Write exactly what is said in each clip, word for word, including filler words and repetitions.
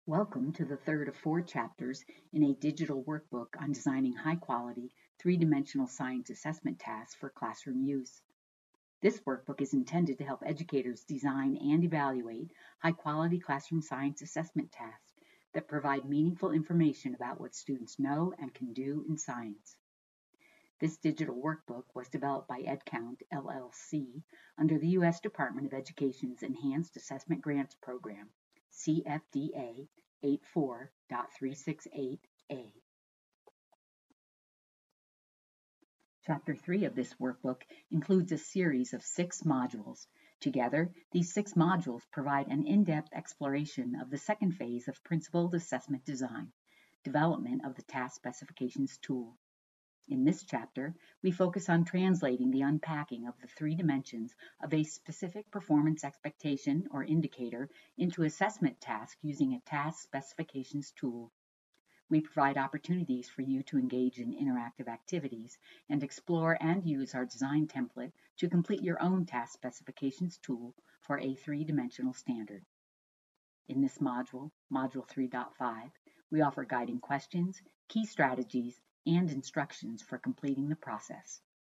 Welcome to the third of four chapters in a digital workbook on designing high-quality, three-dimensional science assessment tasks for classroom use. This workbook is intended to help educators design and evaluate high-quality classroom science assessment tasks that provide meaningful information about what students know and can do in science. This digital workbook was developed by EdCount, L L C, under the U S Department of Education's Enhanced Assessment Grants Program, C F D A eighty-four point three sixty-eight A. Chapter three of this workbook includes a series of six modules. Together, these six modules provide an in-depth exploration of the second phase of principled assessment design, development of the task specifications tool. In this chapter, we focus on translating the unpacking of the three dimensions of a specific performance expectation or indicator into assessment task using a task specifications tool. We provide opportunities for you to engage in interactive activities and explore and use our design template to complete your own task specifications tool for a three-dimensional standard. In this module, Module three point five, we offer guiding questions, key strategies, and instructions for completing the process.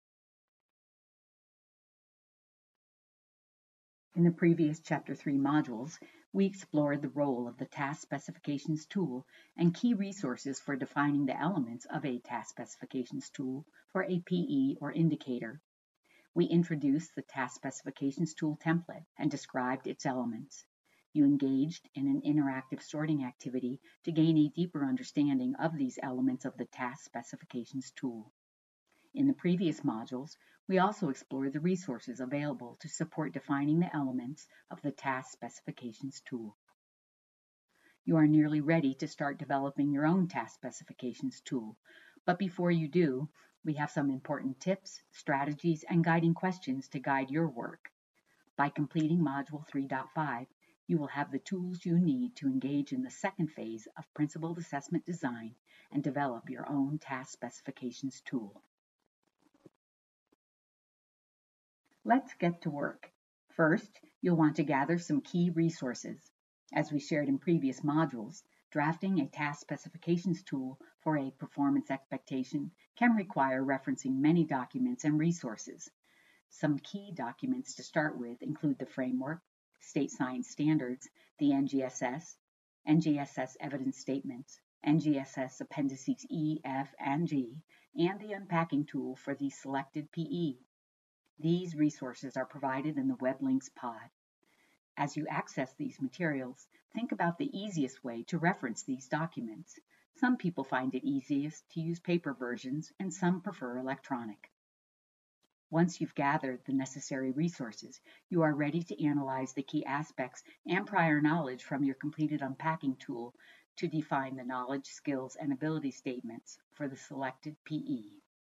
In the previous Chapter three modules, we explored the role of the task specifications tool and key resources for defining the elements of a task specifications tool for a P E or indicator. We introduced the task specifications tool template and described its elements. You engaged in an interactive sorting activity to gain a deeper understanding of these elements of the task specifications tool. In the previous modules, we also explored the resources available to support defining the elements of the task specifications tool. You are nearly ready to start developing your own task specifications tool, but before you do, we have some important tips, strategies, and guiding questions to guide your work. By completing Module three point five, you will have the tools you need to engage in the second phase of principled assessment design and develop your own task specifications tool. Let's get to work. First, you'll want to gather some key resources. As we shared in previous modules, drafting a task specifications tool for a performance expectation can require referencing many documents and resources. Some key documents to start with include the framework, state science standards, the N G S S, N G S S evidence statements, N G S S appendices E, F, and G, and the unpacking tool for the selected P E. These resources are provided in the web links pod. As you access these materials, think about the easiest way to reference these documents. Some people find it easiest to use paper versions, and some prefer electronic. Once you've gathered the necessary resources, you are ready to analyze the key aspects and prior knowledge from your completed unpacking tool to define the knowledge, skills, and ability statements for the selected P E.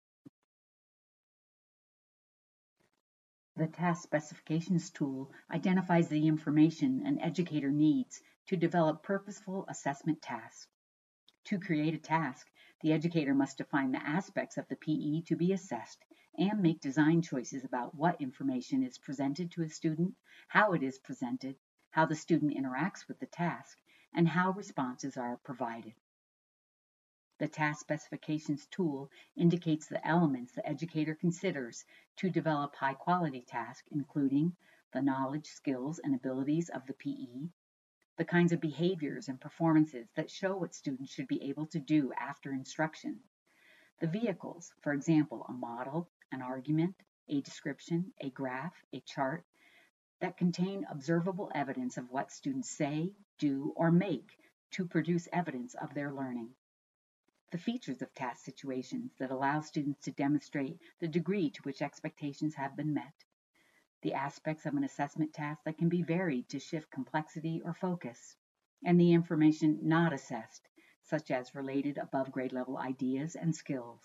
The task specifications tool identifies the information an educator needs to develop purposeful assessment tasks. To create a task, the educator must define the aspects of the P E to be assessed and make design choices about what information is presented to a student, how it is presented, how the student interacts with the task, and how responses are provided. The task specifications tool indicates the elements the educator considers to develop high-quality tasks, including the knowledge, skills, and abilities of the P E, the kinds of behaviors and performances that show what students should be able to do after instruction, the vehicles, for example, a model, an argument, a description, a graph, a chart, that contain observable evidence of what students say, do, or make to produce evidence of their learning. The features of task situations that allow students to demonstrate the degree to which expectations have been met. The aspects of an assessment task that can be varied to shift complexity or focus, and the information not assessed, such as related above grade level ideas and skills.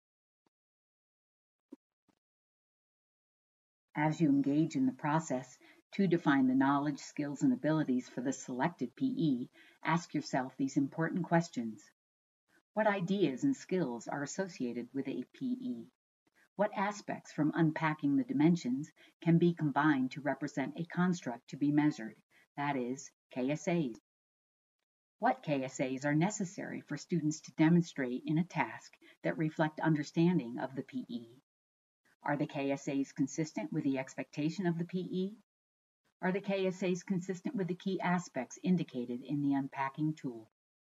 As you engage in the process to define the knowledge, skills, and abilities for the selected P E, ask yourself these important questions. What ideas and skills are associated with a P E? What aspects from unpacking the dimensions can be combined to represent a construct to be measured, that is, K S As? What K S As are necessary for students to demonstrate in a task that reflect understanding of the P E? Are the K S As consistent with the expectation of the P E? Are the K S As consistent with the key aspects indicated in the unpacking tool?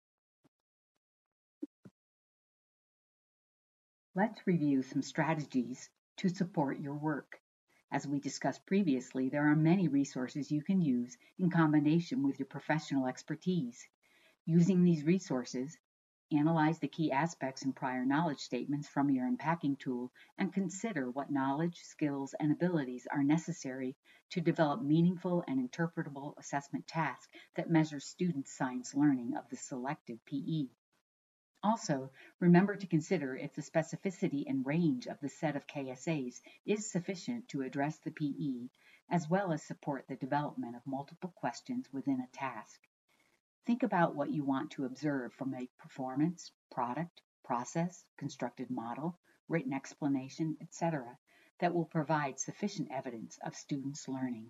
Let's review some strategies to support your work. As we discussed previously, there are many resources you can use in combination with your professional expertise. Using these resources, analyze the key aspects and prior knowledge statements from your unpacking tool and consider what knowledge, skills, and abilities are necessary to develop meaningful and interpretable assessment tasks that measure students' science learning of the selected P E. Also, remember to consider if the specificity and range of the set of K S As is sufficient to address the P E, as well as support the development of multiple questions within a task. Think about what you want to observe from a performance, product, process, constructed model, written explanation, et cetera, that will provide sufficient evidence of students' learning.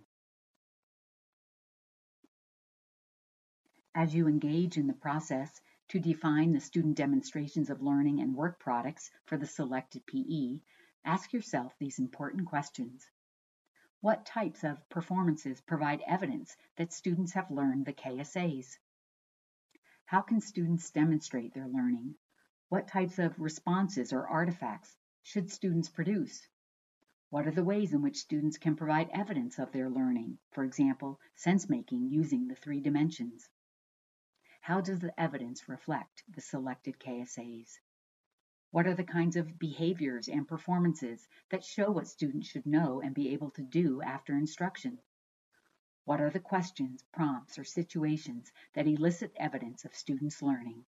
As you engage in the process to define the student demonstrations of learning and work products for the selected P E, ask yourself these important questions. What types of performances provide evidence that students have learned the K S As? How can students demonstrate their learning? What types of responses or artifacts should students produce? What are the ways in which students can provide evidence of their learning, for example, sense-making using the three dimensions? How does the evidence reflect the selected K S As? What are the kinds of behaviors and performances that show what students should know and be able to do after instruction? What are the questions, prompts, or situations that elicit evidence of students' learning?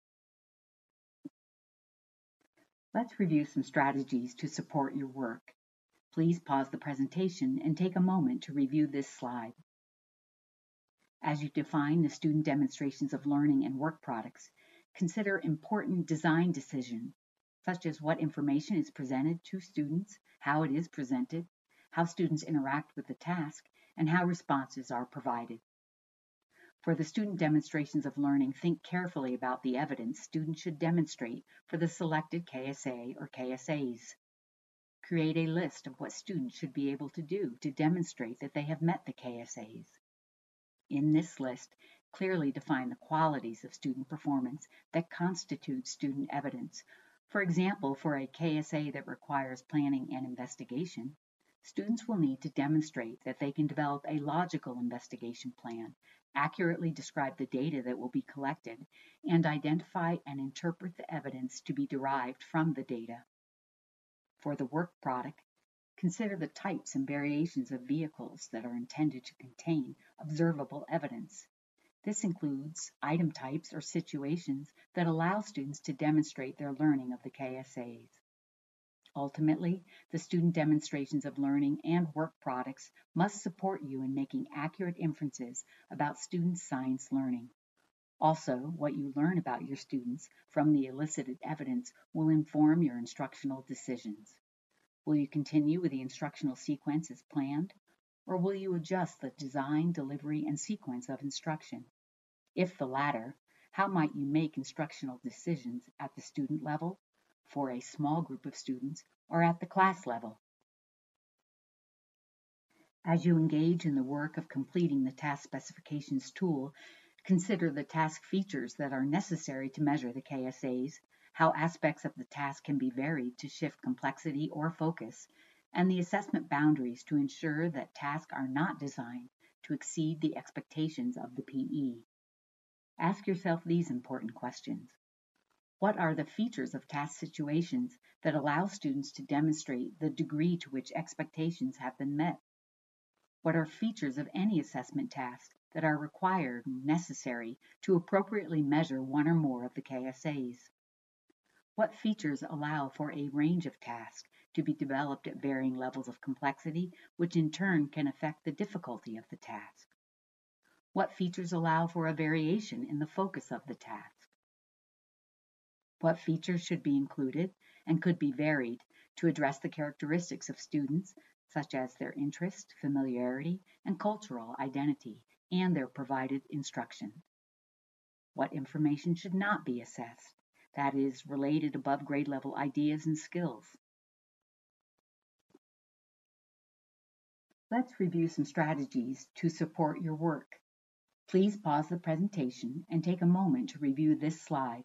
Let's review some strategies to support your work. Please pause the presentation and take a moment to review this slide. As you define the student demonstrations of learning and work products, consider important design decisions, such as what information is presented to students, how it is presented, how students interact with the task, and how responses are provided. For the student demonstrations of learning, think carefully about the evidence students should demonstrate for the selected K S A or K S As. Create a list of what students should be able to do to demonstrate that they have met the K S As. In this list, clearly define the qualities of student performance that constitute student evidence. For example, for a K S A that requires planning and investigation, students will need to demonstrate that they can develop a logical investigation plan, accurately describe the data that will be collected, and identify and interpret the evidence to be derived from the data. For the work product, consider the types and variations of vehicles that are intended to contain observable evidence. This includes item types or situations that allow students to demonstrate their learning of the K S As. Ultimately, the student demonstrations of learning and work products must support you in making accurate inferences about students' science learning. Also, what you learn about your students from the elicited evidence will inform your instructional decisions. Will you continue with the instructional sequence as planned, or will you adjust the design, delivery, and sequence of instruction? If the latter, how might you make instructional decisions at the student level, for a small group of students, or at the class level? As you engage in the work of completing the task specifications tool, consider the task features that are necessary to measure the K S As, how aspects of the task can be varied to shift complexity or focus, and the assessment boundaries to ensure that tasks are not designed to exceed the expectations of the P E. Ask yourself these important questions. What are the features of task situations that allow students to demonstrate the degree to which expectations have been met? What are features of any assessment task that are required and necessary to appropriately measure one or more of the K S As? What features allow for a range of tasks to be developed at varying levels of complexity, which in turn can affect the difficulty of the task? What features allow for a variation in the focus of the task? What features should be included and could be varied to address the characteristics of students, such as their interest, familiarity, and cultural identity, and their provided instruction? what information should not be assessed, that is, related above grade level ideas and skills. Let's review some strategies to support your work. Please pause the presentation and take a moment to review this slide.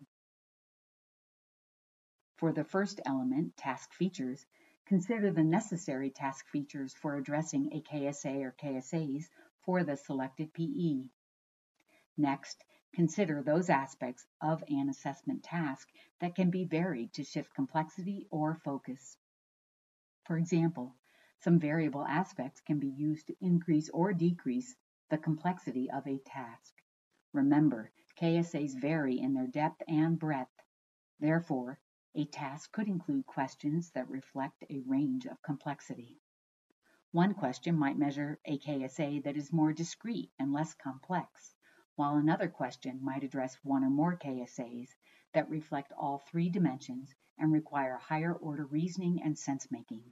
For the first element, task features, consider the necessary task features for addressing a K S A or K S As for the selected P E. Next, consider those aspects of an assessment task that can be varied to shift complexity or focus. For example, some variable aspects can be used to increase or decrease the complexity of a task. Remember, K S As vary in their depth and breadth. Therefore, a task could include questions that reflect a range of complexity. One question might measure a K S A that is more discrete and less complex, while another question might address one or more K S As that reflect all three dimensions and require higher order reasoning and sense-making.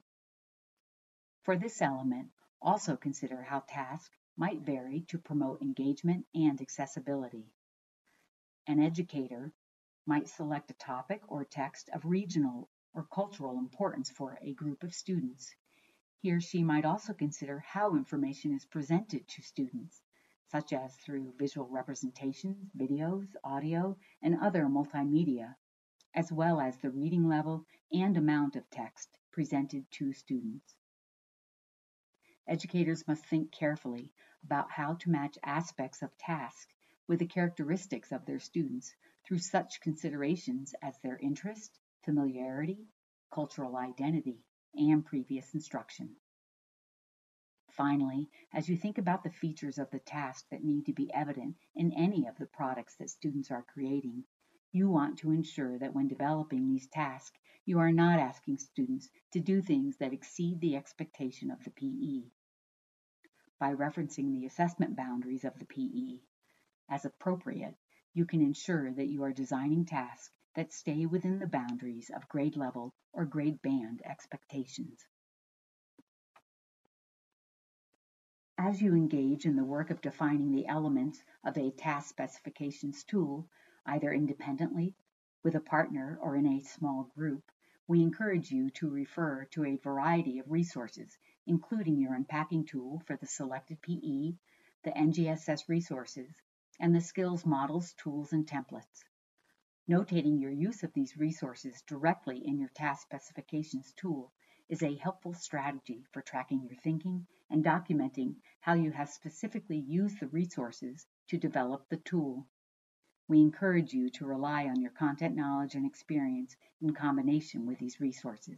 For this element, also consider how tasks might vary to promote engagement and accessibility. An educator might select a topic or text of regional or cultural importance for a group of students. He or she might also consider how information is presented to students, such as through visual representations, videos, audio, and other multimedia, as well as the reading level and amount of text presented to students. Educators must think carefully about how to match aspects of tasks with the characteristics of their students through such considerations as their interest, familiarity, cultural identity, and previous instruction. Finally, as you think about the features of the task that need to be evident in any of the products that students are creating, you want to ensure that when developing these tasks, you are not asking students to do things that exceed the expectation of the P E. By referencing the assessment boundaries of the P E, as appropriate, you can ensure that you are designing tasks that stay within the boundaries of grade level or grade band expectations. As you engage in the work of defining the elements of a task specifications tool, either independently, with a partner, or in a small group, we encourage you to refer to a variety of resources, including your unpacking tool for the selected P E, the N G S S resources, and the skills models, tools, and templates. Notating your use of these resources directly in your task specifications tool is a helpful strategy for tracking your thinking and documenting how you have specifically used the resources to develop the tool. We encourage you to rely on your content knowledge and experience in combination with these resources.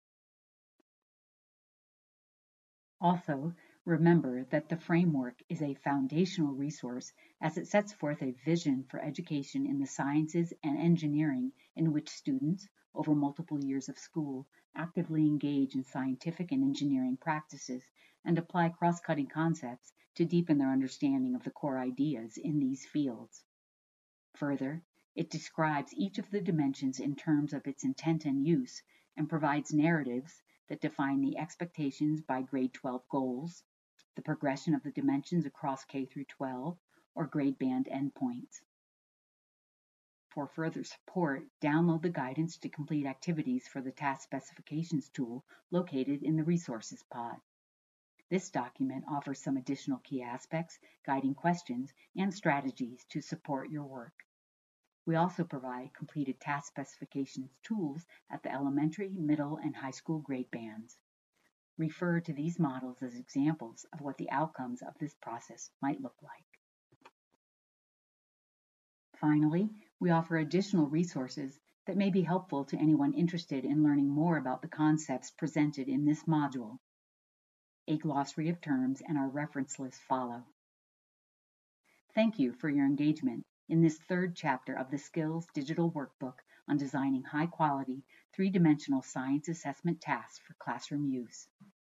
Also, remember that the framework is a foundational resource as it sets forth a vision for education in the sciences and engineering in which students, over multiple years of school, actively engage in scientific and engineering practices and apply cross-cutting concepts to deepen their understanding of the core ideas in these fields. Further, it describes each of the dimensions in terms of its intent and use and provides narratives that define the expectations by grade twelve goals, the progression of the dimensions across K through twelve, or grade band endpoints. For further support, download the guidance to complete activities for the task specifications tool located in the resources pod. This document offers some additional key aspects, guiding questions, and strategies to support your work. We also provide completed task specifications tools at the elementary, middle, and high school grade bands. Refer to these models as examples of what the outcomes of this process might look like. Finally, we offer additional resources that may be helpful to anyone interested in learning more about the concepts presented in this module. A glossary of terms and our reference list follow. Thank you for your engagement in this third chapter of the Skills Digital Workbook on designing high-quality, three-dimensional science assessment tasks for classroom use.